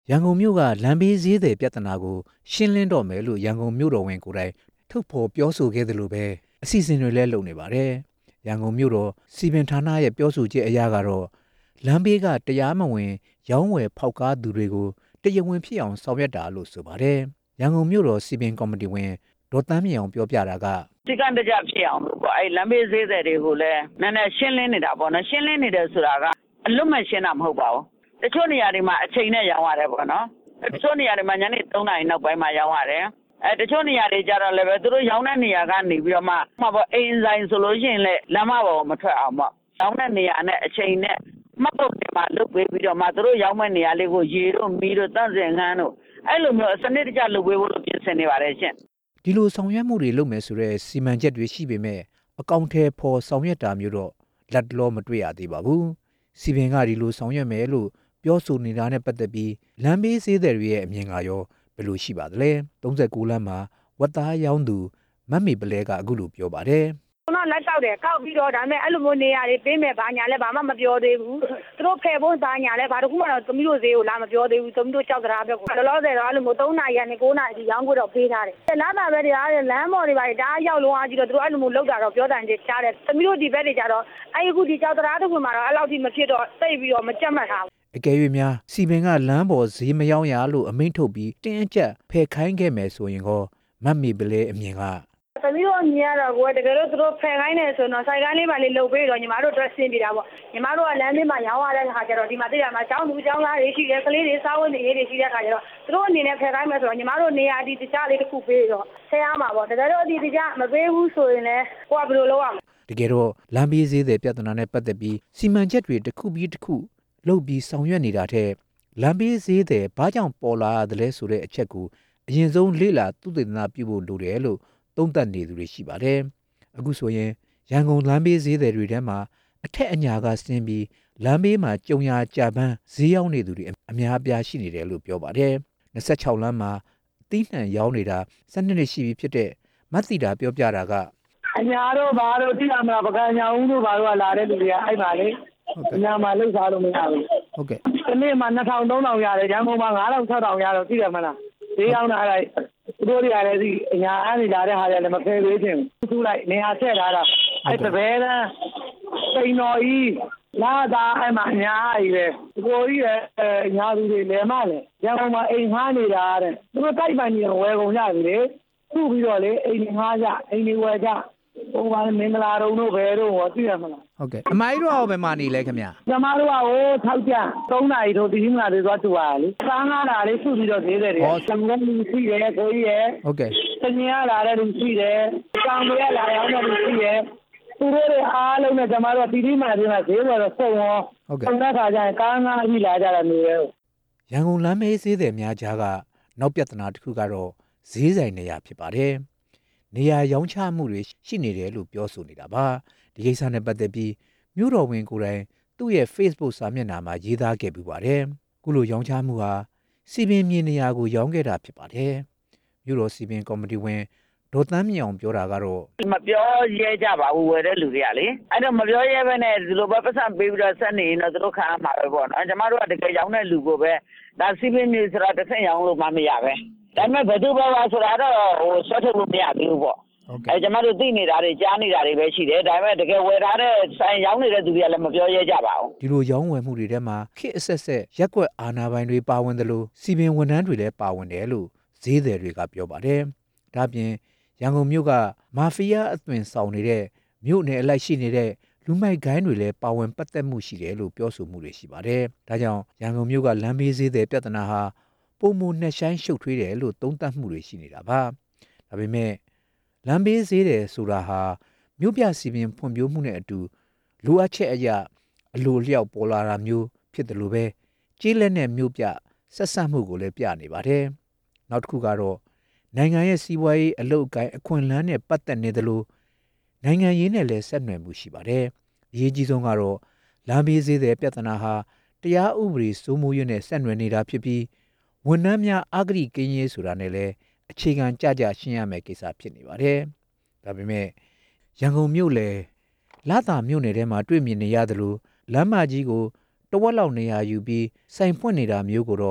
ရန်ကုန်မြို့ကလမ်းဘေးဈေးသည်ပြဿနာကိုရှင်းလင်းတော့မယ်လို့ရန်ကုန်မြို့တော်ဝင်ကိုယ်တိုင်ထုတ်ဖော်ပြောဆိုခဲ့သလိုပဲအစီအစဉ်တွေလည်းလုပ်နေပါတယ်။ရန်ကုန်မြို့တော်စီပင်ဌာနရဲ့ပြောဆိုချက်အရကတော့လမ်းဘေးကတရားမဝင်ရောင်းဝယ်ဖောက်ကားသူတွေကိုတရားဝင်ဖြစ်အောင်ဆောင်ရွက်တာလို့ဆိုပါတယ်။ရန်ကုန်မြို့တော်စီပင်ကော်မတီဝင်ဒေါ်တန်းမြင့်အောင်ပြောပြတာကဒီကံတကြဖြစ်အောင်လို့ပေါ့လမ်းဘေးဈေးသည်တွေကိုလည်းနည်းနည်းရှင်းလင်းနေတာပေါ့နော်ရှင်းလင်းနေတယ်ဆိုတာကအလွတ်မဲ့ရှင်းတာမဟုတ်ပါဘူးတချို့နေရာတွေမှာအချိန်နဲ့ရောင်းရတယ်ပေါ့နော်တချို့နေရာတွေမှာညနေ3 နာရီနောက်ပိုင်းမှာရောင်းရတယ်တချို့နေရာတွေကြတော့လည်းပဲသူတို့ရောင်းတဲ့နေရာကနေပြီးတော့မှပေါ့အိမ်ဆိုင်ဆိုလို့ရှိရင်လည်းလမ်းမပေါ်မထွက်အောင်ပေါ့ရောင်းတဲ့နေရာနဲ့အချိန်နဲ့မှတ်ဖို့ဒီမှာလုပ်ပေးပြီးတော့မှသူတို့ရောင်းမဲ့နေရာလေးကိုရေတို့မီးတို့တန့်စင်ခန်းတို့အဲ့လိုမျိုးစနစ်တကျလုပ်ပေးဖို့ပြင်ဆင်နေပါတယ်ရှင်ဒီလိုဆောင်ရွက်မှုတွေလုပ်မယ်ဆိုတဲ့စီမံချက်တွေရှိပေမဲ့အကောင့်ထဲပေါ်ဆောင်ရွက်တာမျိုးတော့လက်တလောမတွေ့ရသေးပါဘူးစီပင်ကဒီလိုဆောင်ရွက်မယ်လို့ပြောဆိုနေတာနဲ့ပတ်သက်ပြီးလမ်းဘေးဈေးသည်တွေရဲ့အမြင်ကရောဘယ်လိုရှိပါသလဲ39လမ်းမှာဝတ်သားရောင်းသူမတ်မီပလဲကအခုလိုပြောပါတယ်တော့လက်ကောက်တယ်ကောက်ပြီးတော့ဒါပေမဲ့အဲ့လိုမျိုးနေရာတွေပေးမယ်ဘာညာလဲဘာမှမပြောသေးဘူးသူတို့ဖယ်ဖို့ဘာညာလဲဘာတခုမှတော့သမီးတို့ဈေးကိုလာမပြောသေးဘူးသမီးတို့ကြောက်ကြတာပဲလောလောဆယ်တော့အဲ့လိုမျိုး3 နာရီကနေ9 နာရီရောင်းဖို့တော့ပေးထားတယ်လမ်းပါပဲတရားလမ်းပေါ်တွေပါတားရောက်လုံးအားကြီးတော့သူတို့အဲ့လိုမျိုးလောက်တာတော့ပြောတယ်ချားတယ်သမီးတို့ဒီဘက်တွေကြတော့အဲ့အခုဒီကြောက်တရားတစ်ခုမှတော့အဲ့လောက်ထိမဖြစ်တော့သိပြီးတော့မကြက်မှတ်ထားဘူးအကယ်၍များစီပင်ကလမ်းပေါ်ဈေးမရောက်ရလို့အမိန့်ထုတ်ပြီးတင်းအကျပ်ဖယ်ခိုင်းခဲ့မယ်ဆိုရင်ကောမတ်မီပလဲအမြင်ကသမီးတို့အမြင်ကတော့ကိုယ်တကယ်လို့သူတို့ဖယ်ခိုင်းနေဆိုတော့ဆိုင်ကန်းလေးပါလေးလုပ်ပေးတော့ညီမတို့အတွက်ဆင်းပြေတာပေါ့ညီမတို့ကလမ်းလေးမှာရောင်းရတဲ့ခါကျတော့ဒီမှာသိရမှာကျောင်းသူကျောင်းသားတွေရှိတယ်ကလေးတွေစားဝတ်နေရေးတွေရှိတဲ့ခါကျတော့သူတို့အနေနဲ့ဖယ်ခိုင်းမယ်ဆိုတော့ညီမတို့နေရာဒီတခြားလေးတစ်ခုပေးတော့ဆယ်ရမှာပေါ့တကယ်လို့ဒီတခြားမပေးဘူးဆိုရင်လည်းကိုကဘယ်လိုလုပ်ရမလဲတကယ်တော့လမ်းဘေးဈေးသည်ပြဿနာနဲ့ပတ်သက်ပြီးစီမံချက်တွေတစ်ခုပြီးတစ်ခုလုပ်ပြီးဆောင်ရွက်နေတာထက်လမ်းဘေးဈေးသည်ဘာကြောင့်ပေါ်လာရတယ်လဲဆိုတဲ့အချက်ကိုအရင်ဆုံးလေ့လာသုတေသနပြုဖို့လိုတယ်လို့သုံးသပ်နေသူတွေရှိပါတယ်။အခုဆိုရင်ရန်ကုန်လမ်းဘေးဈေးသည်တွေထဲမှာအထက်အညာကဆင်းပြီးလမ်းဘေးမှာကြုံရကြပန်းဈေးရောက်နေသူတွေအများအပြားရှိနေတယ်လို့ပြောပါတယ်။26လမ်းမှာအသီးနှံရောင်းနေတာ12နှစ်ရှိပြီဖြစ်တဲ့မတ်တီတာပြောပြတာကအညာတို့ဘာတို့သိရမလားပကံညာဦးတို့ဘာတို့ကလာတဲ့လူတွေကအဲ့ပါလေအညာမှာလှုပ်ရှားလို့မရဘူးဟုတ်ကဲ့ဒီနေ့မှာ2000 3000ရတယ်ရန်ကုန်မှာ9000 6000ရတော့သိရမလားဈေးရောက်လာလိုက်သူတို့တွေကလည်းဒီအညာအားနေလာတဲ့ဟာတွေလည်းမဖယ်သေးချင်ဘူးသူလိုက်နေရာဆက်လာတာအဲ့တပည့်တန်းစိန်တော်ကြီးလာတာအဲ့မှာအညာကြီးပဲဒီကိုကြီးရဲ့ညာသူတွေလည်းမလဲရန်ကုန်မှာအိမ်ငှားနေတာတဲ့သူတို့တိုက်ပိုင်နေဝယ်ကုန်ကြပြီလေသူ့ပြီးတော့လေအိမ်ငှားကြအိမ်တွေဝယ်ကြဟိုမှာမင်္ဂလာတုံတို့ဘယ်တို့ဟောသိရမလားဟုတ်ကဲ့အမိုင်းတို့ကဘယ်မှာနေလဲခင်ဗျကျမတို့ကဟိုထောက်ကြ3 နာရီတို့ဒီမလာတွေသွားတူပါလေစားငါတာလေးစုပြီးတော့သေးတယ်တွေစံကုန်လူရှိတယ်ကိုကြီးရဲ့ဟုတ်ကဲ့တညလာတဲ့လူရှိတယ်တောင်တွေကလာရောက်တဲ့လူရှိတယ်သူတို့တွေအားလုံးနဲ့ကျမတို့ဒီမလာတွေမှာဈေးပေါ်တော့စုံရောဟုတ်ကဲ့ဆုံးတဲ့ခါကျရင်ကားငါးကြီးလာကြတာမျိုးပဲရန်ကုန်လမ်းမေးဈေးသည်များကြားကနောက်ပြဿနာတစ်ခုကတော့ဈေးဆိုင်နေရာဖြစ်ပါတယ်နေရာရောင်းချမှုတွေရှိနေတယ်လို့ပြောဆိုနေတာပါဒီကိစ္စနဲ့ပတ်သက်ပြီးမြို့တော်ဝင်ကိုယ်တိုင်သူ့ရဲ့ Facebook စာမျက်နှာမှာရေးသားခဲ့ပူပါတယ်ခုလိုရောင်းချမှုဟာစီပင်မြေနေရာကိုရောင်းခဲ့တာဖြစ်ပါတယ်မြို့တော်စီပင်ကော်မတီဝင်ဒေါ်သန်းမြင့်အောင်ပြောတာကတော့မပြောရဲကြပါဘူးဝယ်တဲ့လူတွေကလေအဲ့တော့မပြောရဲဘဲနဲ့ဒီလိုပဲပတ်စံပေးပြီးတော့ဆက်နေရင်တော့သူတို့ခံရမှာပဲပေါ့နော်ကျမတို့ကတကယ်ရောင်းတဲ့လူကိုပဲဒါစီပင်မြေဆိုတာတစ်ဆင့်ရောင်းလို့မှမရပဲဒါပေမဲ့ဘယ်သူပဲပါဆိုတာတော့ဟိုဆွတ်ထုတ်လို့မရသေးဘူးပေါ့ကျမတို့သိနေတာတွေကြားနေတာတွေပဲရှိတယ်ဒါပေမဲ့တကယ်ဝယ်ထားတဲ့ဆိုင်ရောင်းနေတဲ့သူတွေကလည်းမပြောရဲကြပါဘူးဒီလိုရောင်းဝယ်မှုတွေထဲမှာခေတ်အဆက်ဆက်ရက်ကွက်အာဏာပိုင်တွေပါဝင်တယ်လို့စီပင်ဝန်ထမ်းတွေလည်းပါဝင်တယ်လို့ဈေးသည်တွေကပြောပါတယ်ဒါပြင်ရန်ကုန်မြို့ကမာဖီးယားအသွင်ဆောင်နေတဲ့မြို့နယ်အလိုက်ရှိနေတဲ့လူမိုက်ဂိုင်းတွေလည်းပါဝင်ပတ်သက်မှုရှိတယ်လို့ပြောဆိုမှုတွေရှိပါတယ်ဒါကြောင့်ရန်ကုန်မြို့ကလမ်းဘေးဈေးသည်ပြဿနာဟာပုံမနှက်ဆိုင်ရှုပ်ထွေးတယ်လို့သုံးသပ်မှုတွေရှိနေတာပါဒါပေမဲ့လမ်းဘေးဈေးတယ်ဆိုတာဟာမြို့ပြစီပင်ဖွံ့ဖြိုးမှုနဲ့အတူလိုအပ်ချက်အရာအလိုအလျောက်ပေါ်လာတာမျိုးဖြစ်တယ်လို့ပဲကြေးလက်နဲ့မြို့ပြဆက်ဆက်မှုကိုလည်းပြနေပါတယ်နောက်တစ်ခုကတော့နိုင်ငံရဲ့စီးပွားရေးအလုပ်အကိုင်အခွင့်အလမ်းနဲ့ပတ်သက်နေသလိုနိုင်ငံရေးနဲ့လည်းဆက်နွယ်မှုရှိပါတယ်အရေးကြီးဆုံးကတော့လမ်းဘေးဈေးတဲ့ပြဿနာဟာတရားဥပဒေစိုးမိုးရေးနဲ့ဆက်နွယ်နေတာဖြစ်ပြီးဝန်ထမ်းများအဂတိကင်းရေးဆိုတာနဲ့လည်းအခြေခံကြကြရှင်းရမယ့်ကိစ္စဖြစ်နေပါတယ်ဒါပေမဲ့ရန်ကုန်မြို့လေလသာမြို့နယ်ထဲမှာတွေ့မြင်နေရသလိုလမ်းမကြီးကိုတဝက်လောက်နေရာယူပြီးစိုင်ဖွင့်နေတာမျိုးကိုတော့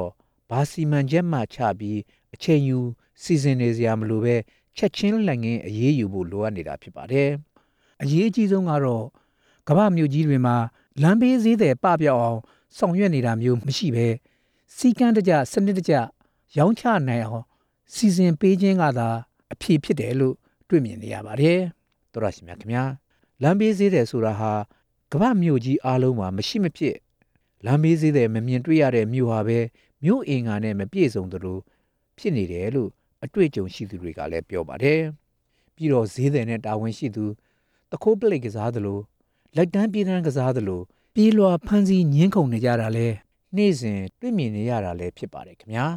ဘာစီမံချက်မှချပြီးအချိန်ယူစီစဉ်နေစရာမလိုပဲချက်ချင်းလက်ငင်းအရေးယူဖို့လိုအပ်နေတာဖြစ်ပါတယ်။အရေးအကြီးဆုံးကတော့ကမ္ဘာမြို့ကြီးတွေမှာလမ်းဘေးဈေးသည်ပပျောက်အောင်ဆောင်ရွက်နေတာမျိုးမရှိပဲစီကန်းတကျစနစ်တကျရောင်းချနိုင်အောင်စီစဉ်ပေးခြင်းကသာအဖြေဖြစ်တယ်လို့တွေ့မြင်နေရပါတယ်။သောရရှိမြခင်ဗျာလမ်းဘေးဈေးသည်ဆိုတာဟာကမ္ဘာမြို့ကြီးအားလုံးမှာမရှိမဖြစ်လမ်းဘေးဈေးသည်မမြင်တွေ့ရတဲ့မြို့ဟာပဲမြို့အင်္ဂါနဲ့မပြည့်စုံသလိုဖြစ်နေတယ်လို့အတွေ့အကြုံရှိသူတွေကလည်းပြောပါတယ်။ပြီးတော့ဈေးသည်နဲ့တာဝန်ရှိသူတခိုးပလိတ်ကစားသလိုလက်တန်းပြေးတန်းကစားသလိုပြေးလွှာဖမ်းဆီးညှင်းခုန်နေကြတာလဲနေ့စဉ်တွေ့မြင်နေရတာလဲဖြစ်ပါတယ်ခင်ဗျာ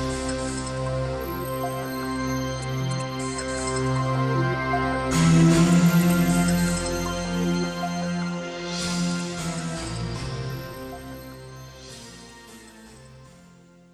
။